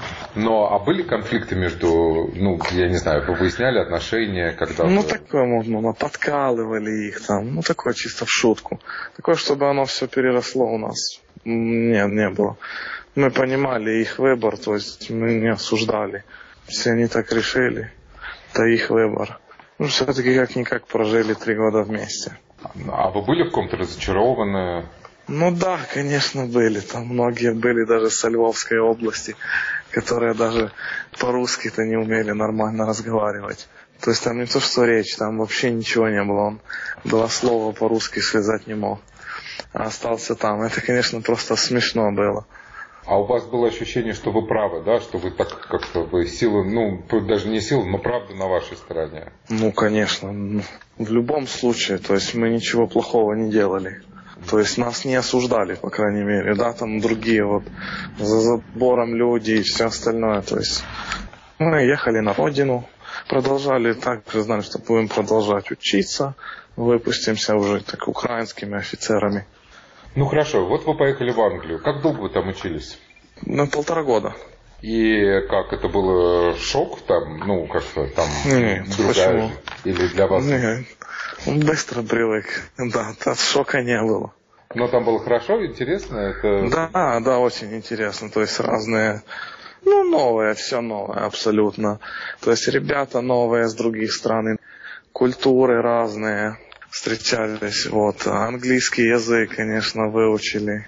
А были конфликты между, я не знаю, вы выясняли отношения, когда... такое можно, подкалывали их там, такое чисто в шутку. Такое, чтобы оно все переросло у нас. Нет, не было. Мы понимали их выбор, то есть мы не осуждали. Если они так решили, это их выбор. Все-таки как-никак прожили 3 года вместе. А вы были в ком-то разочарованы? Да, конечно, были. Там многие были даже со Львовской области, которые даже по-русски-то не умели нормально разговаривать. То есть там не то, что речь, там вообще ничего не было. Он 2 слова по-русски связать не мог. А остался там. Это, конечно, просто смешно было. А у вас было ощущение, что вы правы, да? Что вы так как-то силы, даже не силы, но правда на вашей стороне? Конечно. В любом случае, то есть мы ничего плохого не делали. То есть нас не осуждали, по крайней мере, да, там другие за забором люди и все остальное. То есть мы ехали на родину, продолжали также, знали, что будем продолжать учиться, выпустимся уже так украинскими офицерами. Хорошо, вот вы поехали в Англию. Как долго вы там учились? 1,5 года. И как, это был шок там, как-то там Нет, другая жизнь? Или для вас? Нет, быстро привык, да, от шока не было. Но там было хорошо, интересно? Это... Да, очень интересно, то есть разные, новое, все новое абсолютно. То есть ребята новые с других стран, культуры разные. Встречались, английский язык, конечно, выучили,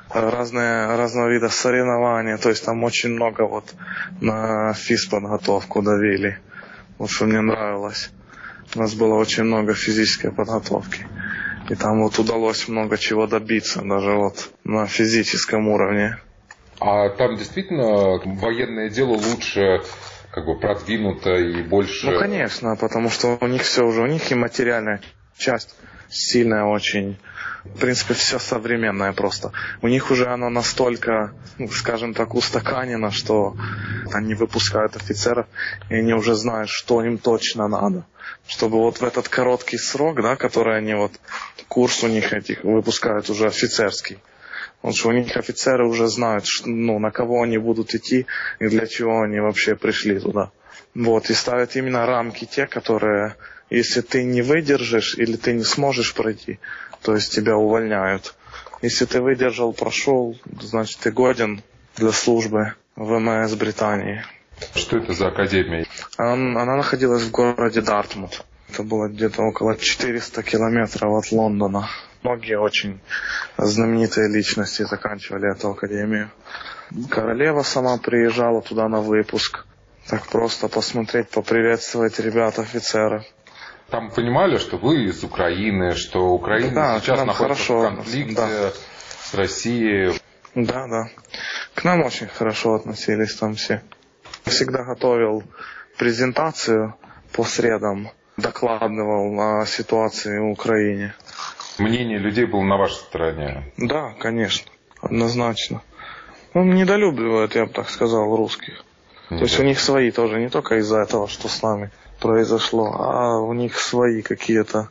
разного вида соревнования, то есть там очень много на физподготовку давили, что мне нравилось. У нас было очень много физической подготовки, и там удалось много чего добиться, даже на физическом уровне. А там действительно военное дело лучше продвинуто и больше... Конечно, потому что у них все уже, у них и материальная часть сильная очень. В принципе, все современное просто. У них уже оно настолько, скажем так, устаканено, что они выпускают офицеров, и они уже знают, что им точно надо. Чтобы в этот короткий срок, да, который они курс у них этих выпускают уже офицерский. Что у них офицеры уже знают, на кого они будут идти и для чего они вообще пришли туда. И ставят именно рамки те, которые... Если ты не выдержишь или ты не сможешь пройти, то есть тебя увольняют. Если ты выдержал, прошел, значит ты годен для службы в ВМС Британии. Что это за академия? Она находилась в городе Дартмут. Это было где-то около 400 километров от Лондона. Многие очень знаменитые личности заканчивали эту академию. Королева сама приезжала туда на выпуск. Так просто посмотреть, поприветствовать ребят, офицеров. Там понимали, что вы из Украины, что Украина сейчас находится в конфликте с Россией. Да. К нам очень хорошо относились там все. Всегда готовил презентацию по средам, докладывал о ситуации в Украине. Мнение людей было на вашей стороне? Да, конечно, однозначно. Недолюбливают, я бы так сказал, русских. То есть у них свои тоже, не только из-за этого, что с нами произошло, а у них свои какие-то.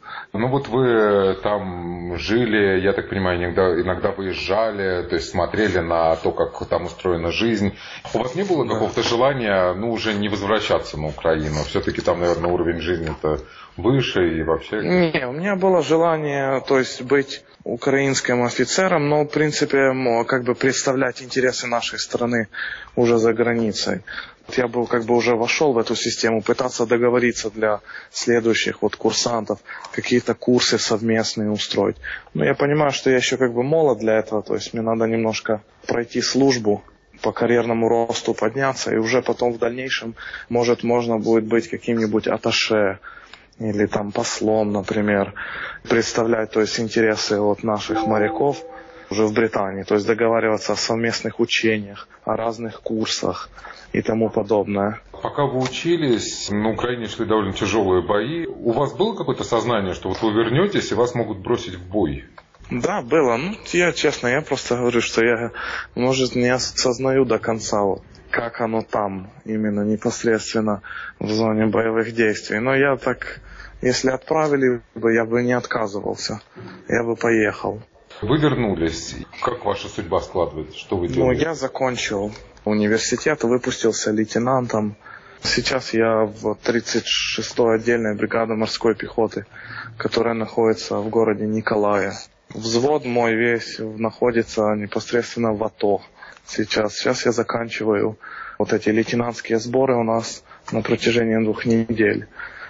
Вы там жили, я так понимаю, иногда выезжали, то есть смотрели на то, как там устроена жизнь. У вас не было какого-то желания, уже не возвращаться на Украину? Все-таки там, наверное, уровень жизни-то выше и вообще... Не, у меня было желание, то есть быть украинским офицером, но, в принципе, представлять интересы нашей страны уже за границей. Я бы как бы уже вошел в эту систему, пытаться договориться для следующих вот курсантов, какие-то курсы совместные устроить. Но я понимаю, что я еще как бы молод для этого, то есть мне надо немножко пройти службу, по карьерному росту подняться, и уже потом в дальнейшем, может, можно будет быть каким-нибудь атташе или там послом, например, представлять, то есть интересы вот наших моряков уже в Британии, то есть договариваться о совместных учениях, о разных курсах и тому подобное. Пока вы учились, на Украине шли довольно тяжелые бои. У вас было какое-то сознание, что вот вы вернетесь и вас могут бросить в бой? Да, было. Ну, я просто говорю, что я, может, не осознаю до конца, вот, как оно там, именно непосредственно в зоне боевых действий. Но я так, если отправили бы, я бы не отказывался. Я бы поехал. Вы вернулись. Как ваша судьба складывается? Что вы делаете? Ну, я закончил университет, выпустился лейтенантом. Сейчас я в 36-й отдельной бригады морской пехоты, которая находится в городе Николаев. Взвод мой весь находится непосредственно в АТО сейчас. Сейчас я заканчиваю вот эти лейтенантские сборы у нас на протяжении 2 недель.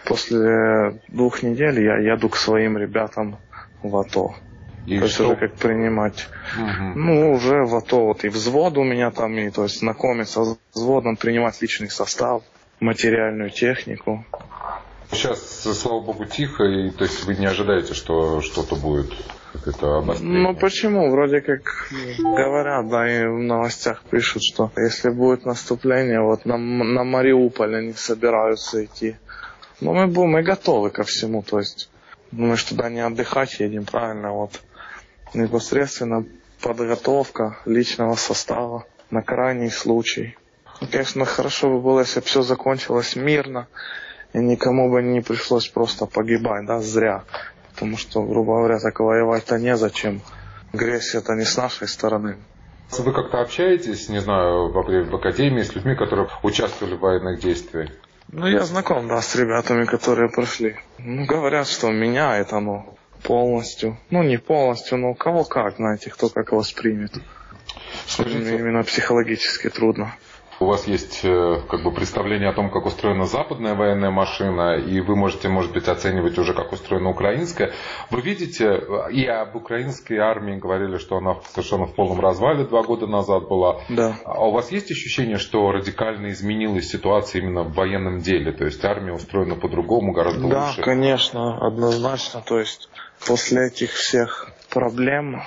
После 2 недель я еду к своим ребятам в АТО. И то есть уже как принимать. Ну, уже в АТО вот и взвод у меня там, и то есть знакомиться с взводом, принимать личный состав, материальную технику. Сейчас, слава богу, тихо, и то есть вы не ожидаете, что что-то будет, какое-то обострение? Ну почему? Вроде как говорят, да, и в новостях пишут, что если будет наступление, вот на Мариуполь они собираются идти. Но мы готовы ко всему, то есть мы же туда не отдыхать едем, правильно, вот непосредственно подготовка личного состава на крайний случай. Конечно, хорошо бы было, если бы все закончилось мирно, и никому бы не пришлось просто погибать, да, зря. Потому что, грубо говоря, так воевать-то незачем. Агрессия-то не с нашей стороны. Вы как-то общаетесь, не знаю, в академии с людьми, которые участвовали в военных действиях? Ну, я знаком, да, с ребятами, которые прошли. Ну, говорят, что меняет оно полностью. Ну, не полностью, но кого как, знаете, кто как воспримет. Скажите, именно психологически трудно. У вас есть как бы представление о том, как устроена западная военная машина, и вы можете, может быть, оценивать уже, как устроена украинская. Вы видите, и об украинской армии говорили, что она совершенно в полном развале 2 года назад была. Да. А у вас есть ощущение, что радикально изменилась ситуация именно в военном деле? То есть армия устроена по-другому, гораздо лучше? Да, конечно, однозначно. То есть после этих всех проблем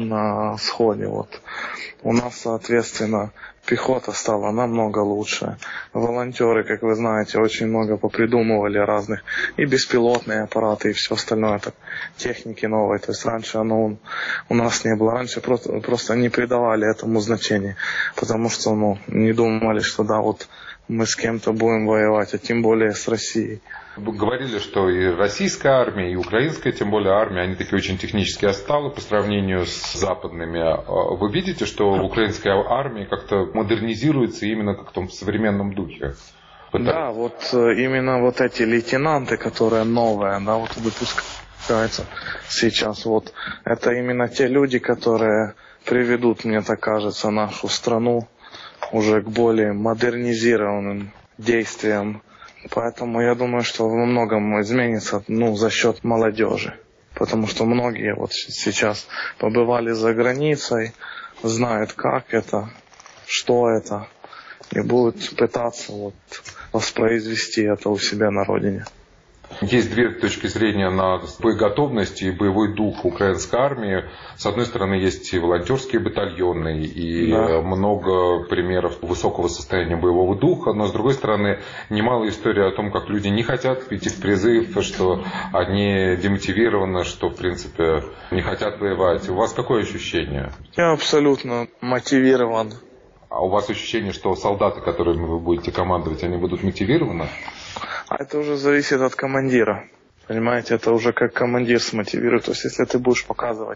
на сходе, вот, у нас, соответственно, пехота стала намного лучше. Волонтеры, как вы знаете, очень много попридумывали разных и беспилотные аппараты, и все остальное. Так, техники новой. То есть раньше оно у нас не было. Раньше просто не придавали этому значения. Потому что не думали, что да, вот мы с кем-то будем воевать, а тем более с Россией. Вы говорили, что и российская армия, и украинская, тем более армия, они такие очень технически отсталы по сравнению с западными. Вы видите, что украинская армия как-то модернизируется именно как в том современном духе? Да, вот именно вот эти лейтенанты, которые новые, да, вот выпускаются сейчас, вот это именно те люди, которые приведут, мне так кажется, нашу страну уже к более модернизированным действиям. Поэтому я думаю, что во многом изменится за счет молодежи. Потому что многие вот сейчас побывали за границей, знают, как это, что это, и будут пытаться воспроизвести это у себя на родине. Есть 2 точки зрения на боеготовность и боевой дух украинской армии. С одной стороны, есть и волонтерские батальоны, и много примеров высокого состояния боевого духа, но с другой стороны, немало историй о том, как люди не хотят идти в призыв, что они демотивированы, что, в принципе, не хотят воевать. У вас какое ощущение? Я абсолютно мотивирован. А у вас ощущение, что солдаты, которыми вы будете командовать, они будут мотивированы? А это уже зависит от командира. Понимаете, это уже как командир смотивирует. То есть, если ты будешь показывать,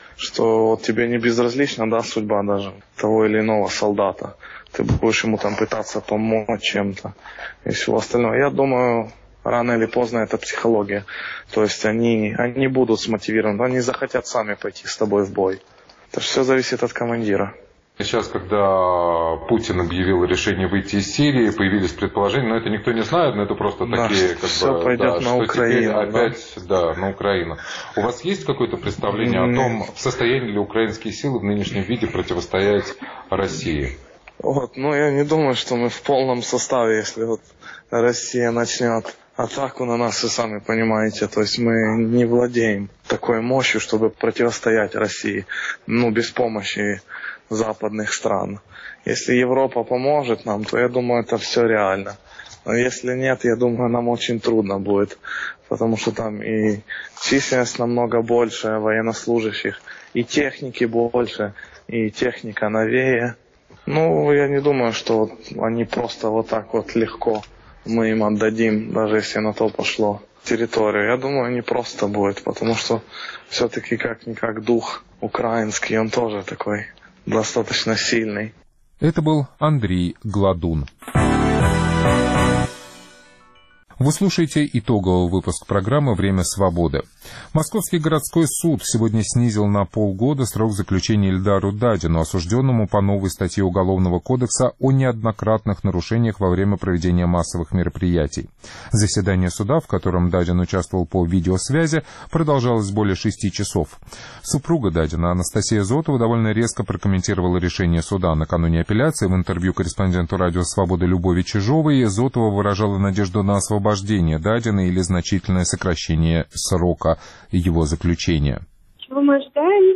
что тебе не безразлична, да, судьба даже того или иного солдата, ты будешь ему там пытаться помочь чем-то и всего остального. Я думаю, рано или поздно это психология. То есть, они будут смотивированы, они захотят сами пойти с тобой в бой. Это все зависит от командира. Сейчас, когда Путин объявил решение выйти из Сирии, появились предположения, но это никто не знает, но это просто такие, все пойдет на Украину. Опять, на Украину. У вас есть какое-то представление о том, в состоянии ли украинские силы в нынешнем виде противостоять России? Я не думаю, что мы в полном составе, если Россия начнет атаку на нас, вы сами понимаете, то есть мы не владеем такой мощью, чтобы противостоять России, без помощи западных стран. Если Европа поможет нам, то я думаю, это все реально. Но если нет, я думаю, нам очень трудно будет, потому что там и численность намного больше военнослужащих, и техники больше, и техника новее. Я не думаю, что они просто так легко мы им отдадим, даже если на то пошло, территорию. Я думаю, не просто будет, потому что все-таки как-никак дух украинский, он тоже такой достаточно сильный. Это был Андрей Гладун. Вы слушаете итоговый выпуск программы «Время свободы». Московский городской суд сегодня снизил на полгода срок заключения Ильдару Дадину, осужденному по новой статье Уголовного кодекса о неоднократных нарушениях во время проведения массовых мероприятий. Заседание суда, в котором Дадин участвовал по видеосвязи, продолжалось более 6 часов. Супруга Дадина, Анастасия Зотова, довольно резко прокомментировала решение суда. Накануне апелляции в интервью корреспонденту «Радио Свободы» Любови Чижовой Зотова выражала надежду на освобождение Дадина или значительное сокращение срока его заключения. Чего мы ожидаем?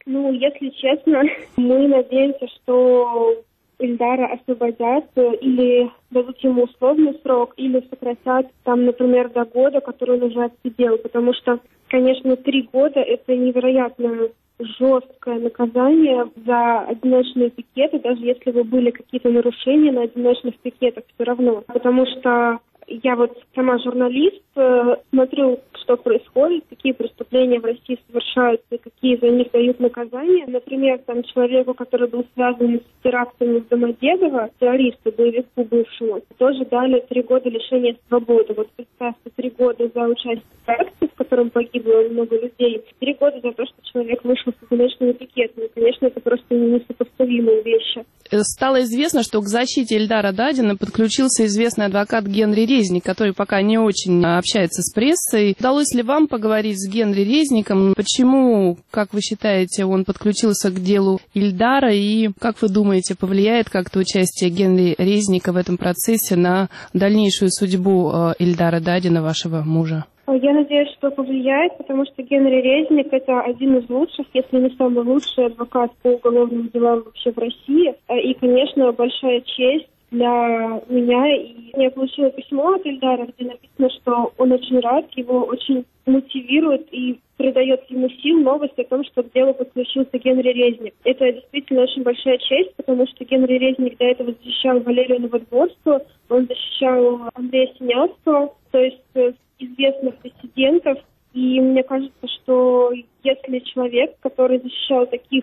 Если честно, мы надеемся, что Ильдара освободят или дадут ему условный срок, или сократят, например, до года, который он уже отсидел. Потому что, конечно, 3 года – это невероятно жесткое наказание за одиночные пикеты, даже если бы были какие-то нарушения на одиночных пикетах, все равно. Потому что я сама журналист, смотрю, что происходит, какие преступления в России совершаются, какие за них дают наказания. Например, человеку, который был связан с терактами в Домодедово, террористу, боевику бывшему, тоже дали 3 года лишения свободы. Представьте, 3 года за участие в теракте, в котором погибло много людей, 3 года за то, что человек вышел с одиночными пикетами. Конечно, это просто несопоставимые вещи. Стало известно, что к защите Ильдара Дадина подключился известный адвокат Генри Резник, который пока не очень общается с прессой. Удалось ли вам поговорить с Генри Резником? Почему, как вы считаете, он подключился к делу Ильдара? И, как вы думаете, повлияет как-то участие Генри Резника в этом процессе на дальнейшую судьбу Ильдара Дадина, вашего мужа? Я надеюсь, что повлияет, потому что Генри Резник – это один из лучших, если не самый лучший адвокат по уголовным делам вообще в России. И, конечно, большая честь для меня. И я получила письмо от Ильдара, где написано, что он очень рад, его очень мотивирует и придает ему сил новость о том, что к делу подключился Генри Резник. Это действительно очень большая честь, потому что Генри Резник до этого защищал Валерию Новодворскую, он защищал Андрея Синявского, то есть известных диссидентов. И мне кажется, что если человек, который защищал таких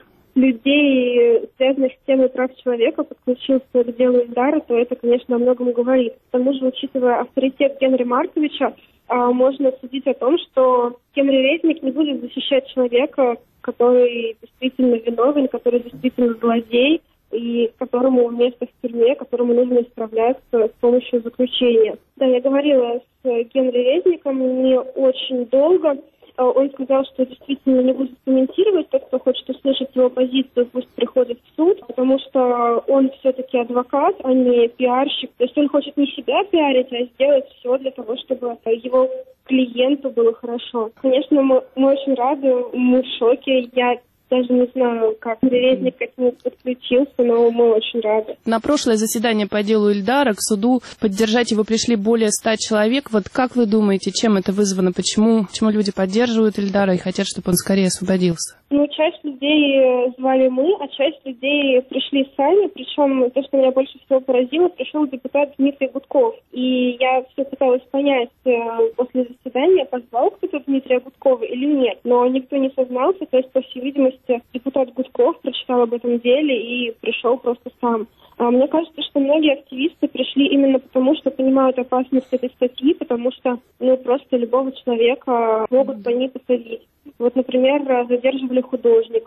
людей, связанных с темой прав человека, подключился к делу Ильдара, то это, конечно, о многом говорит. К тому же, учитывая авторитет Генри Марковича, можно судить о том, что Генри Резник не будет защищать человека, который действительно виновен, который действительно злодей, и которому место в тюрьме, которому нужно исправляться с помощью заключения. Да, я говорила с Генри Резником не очень долго. Он сказал, что действительно не будет комментировать. Тот, кто хочет услышать его позицию, пусть приходит в суд, потому что он все-таки адвокат, а не пиарщик. То есть он хочет не себя пиарить, а сделать все для того, чтобы его клиенту было хорошо. Конечно, мы очень рады, мы в шоке. Я даже не знаю, как Резник к этому подключился, но мы очень рады. На прошлое заседание по делу Ильдара к суду поддержать его пришли более 100 человек. Как вы думаете, чем это вызвано? Почему люди поддерживают Ильдара и хотят, чтобы он скорее освободился? Часть людей звали мы, а часть людей пришли сами. Причем то, что меня больше всего поразило, пришел депутат Дмитрий Гудков. И я все пыталась понять после заседания, позвал кто-то Дмитрия Гудкова или нет. Но никто не сознался, то есть, по всей видимости, депутат Гудков прочитал об этом деле и пришел просто сам. Мне кажется, что многие активисты пришли именно потому, что понимают опасность этой статьи, потому что просто любого человека могут по ней посадить. Например, задерживали художников.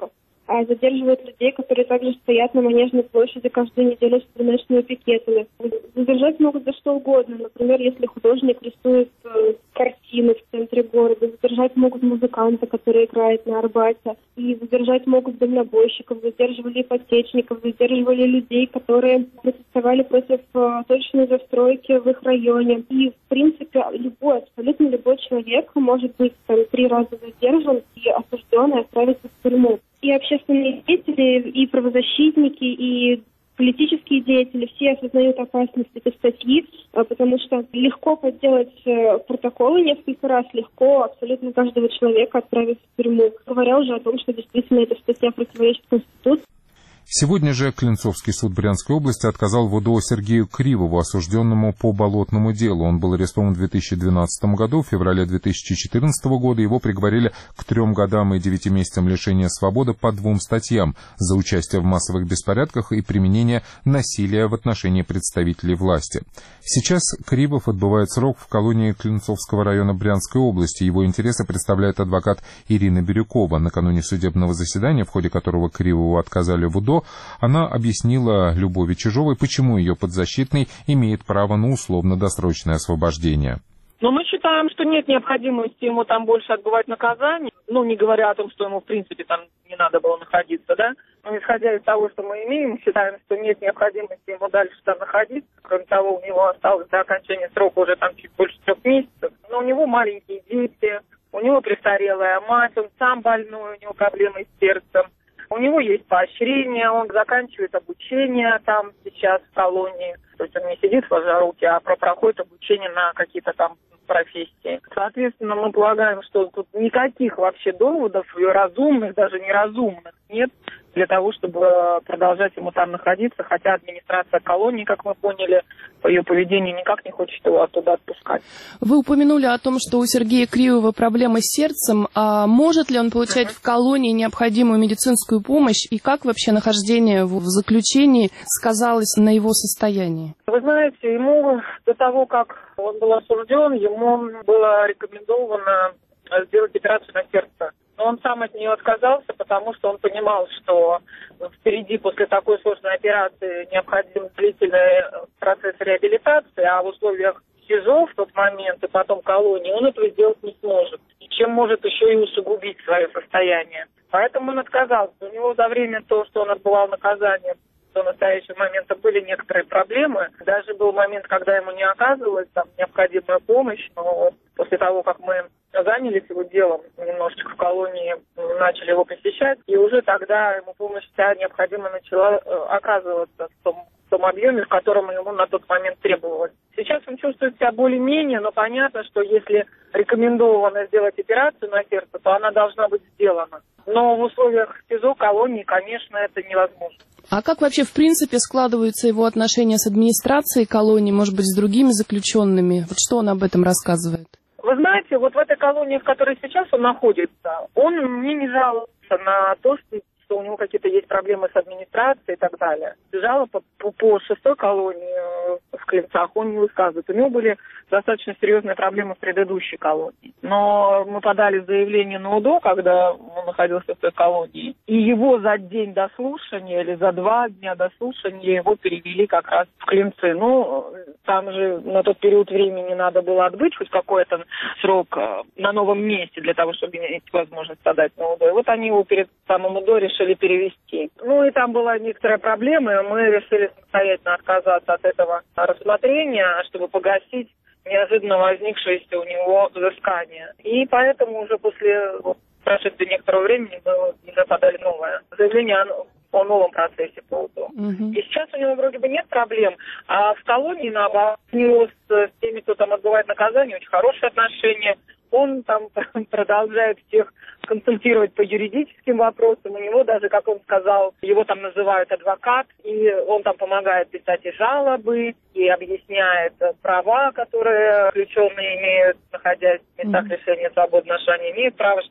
задерживают людей, которые также стоят на Манежной площади каждую неделю с бесконечными пикетами. Задержать могут за что угодно. Например, если художник рисует картины в центре города, задержать могут музыканта, который играет на Арбате, и задержать могут дальнобойщиков, задерживали ипотечников, задерживали людей, которые протестовали против точной застройки в их районе. И, в принципе, абсолютно любой человек может быть 3 раза задержан и осужден и отправиться в тюрьму. И общественные деятели, и правозащитники, и политические деятели, все осознают опасность этой статьи, потому что легко подделать протоколы несколько раз, легко абсолютно каждого человека отправить в тюрьму. Говоря уже о том, что действительно эта статья противоречит Конституции. Сегодня же Клинцовский суд Брянской области отказал в УДО Сергею Кривову, осужденному по болотному делу. Он был арестован в 2012 году. В феврале 2014 года его приговорили к 3 годам и 9 месяцам лишения свободы по 2 статьям за участие в массовых беспорядках и применение насилия в отношении представителей власти. Сейчас Кривов отбывает срок в колонии Клинцовского района Брянской области. Его интересы представляет адвокат Ирина Бирюкова. Накануне судебного заседания, в ходе которого Кривову отказали в УДО, она объяснила Любови Чижовой, почему ее подзащитный имеет право на условно-досрочное освобождение. Но мы считаем, что нет необходимости ему там больше отбывать наказание, не говоря о том, что ему, в принципе, там не надо было находиться, да. Но исходя из того, что мы имеем, считаем, что нет необходимости ему дальше там находиться. Кроме того, у него осталось до окончания срока уже там чуть больше 3 месяцев. Но у него маленькие дети, у него престарелая мать, он сам больной, у него проблемы с сердцем. У него есть поощрение, он заканчивает обучение там сейчас в колонии. То есть он не сидит сложа руки, а проходит обучение на какие-то там профессии. Соответственно, мы полагаем, что тут никаких вообще доводов, разумных, даже неразумных, нет для того, чтобы продолжать ему там находиться, хотя администрация колонии, как мы поняли, по ее поведению никак не хочет его оттуда отпускать. Вы упомянули о том, что у Сергея Кривова проблемы с сердцем. А может ли он получать в колонии необходимую медицинскую помощь? И как вообще нахождение в заключении сказалось на его состоянии? Вы знаете, ему до того, как он был осужден, ему было рекомендовано сделать операцию на сердце. Но он сам от нее отказался, потому что он понимал, что впереди после такой сложной операции необходим длительный процесс реабилитации, а в условиях СИЗО в тот момент и потом колонии он этого сделать не сможет. Чем может еще и усугубить свое состояние. Поэтому он отказался. У него за время того, что он отбывал наказание, до настоящего момента были некоторые проблемы. Даже был момент, когда ему не оказывалась там необходимая помощь, но после того, как мы занялись его делом, немножечко в колонии начали его посещать, и уже тогда ему помощь вся необходимо начала оказываться в том объеме, в котором ему на тот момент требовалось. Сейчас он чувствует себя более-менее, но понятно, что если рекомендовано сделать операцию на сердце, то она должна быть сделана. Но в условиях СИЗО, колонии, конечно, это невозможно. А как вообще в принципе складываются его отношения с администрацией колонии, может быть, с другими заключенными? Вот что он об этом рассказывает? Вы знаете, вот в этой колонии, в которой сейчас он находится, он мне не жаловался на то, что у него какие-то есть проблемы с администрацией и так далее. Жалоб по 6-й колонии в Клинцах он не высказывает. У него были достаточно серьезные проблемы в предыдущей колонии. Но мы подали заявление на УДО, когда он находился в той колонии, и его за день до слушания или за 2 дня до слушания его перевели как раз в Клинцы. Ну, там же на тот период времени надо было отбыть хоть какой-то срок на новом месте для того, чтобы иметь возможность подать на УДО. И вот они его перед самым УДО решили перевести. Ну и там была некоторая проблема, и мы решили самостоятельно отказаться от этого рассмотрения, чтобы погасить неожиданно возникшееся у него взыскание. И поэтому уже после прошествия некоторого времени мы уже подали новое заявление о новом процессе по УДО. И сейчас у него вроде бы нет проблем, а в колонии, наоборот, у него с теми, кто там отбывает наказание, очень хорошие отношения. Он там продолжает всех консультировать по юридическим вопросам. У него даже, как он сказал, его там называют адвокат, и он там помогает писать и жалобы, и объясняет права, которые заключенные имеют, находясь в местах лишения свободы, на что они имеют право, что не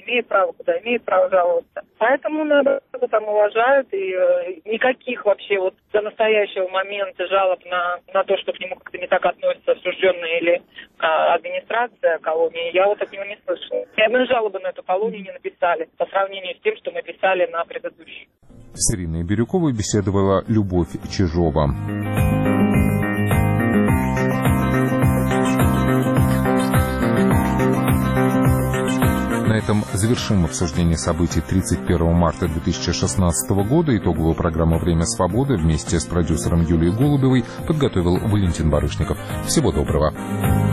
имеет право, куда имеет право жаловаться. Поэтому надо там уважают, и никаких вообще вот до настоящего момента жалоб на то, что к нему как-то не так относятся осужденные или администрация колонии, я вот от него не слышала. Ни одной жалобы на эту колонию не написали по сравнению с тем, что мы писали на предыдущей. С Ириной Бирюковой беседовала Любовь Чижова. На этом завершим обсуждение событий 31 марта 2016 года. Итоговую программу «Время свободы» вместе с продюсером Юлией Голубевой подготовил Валентин Барышников. Всего доброго.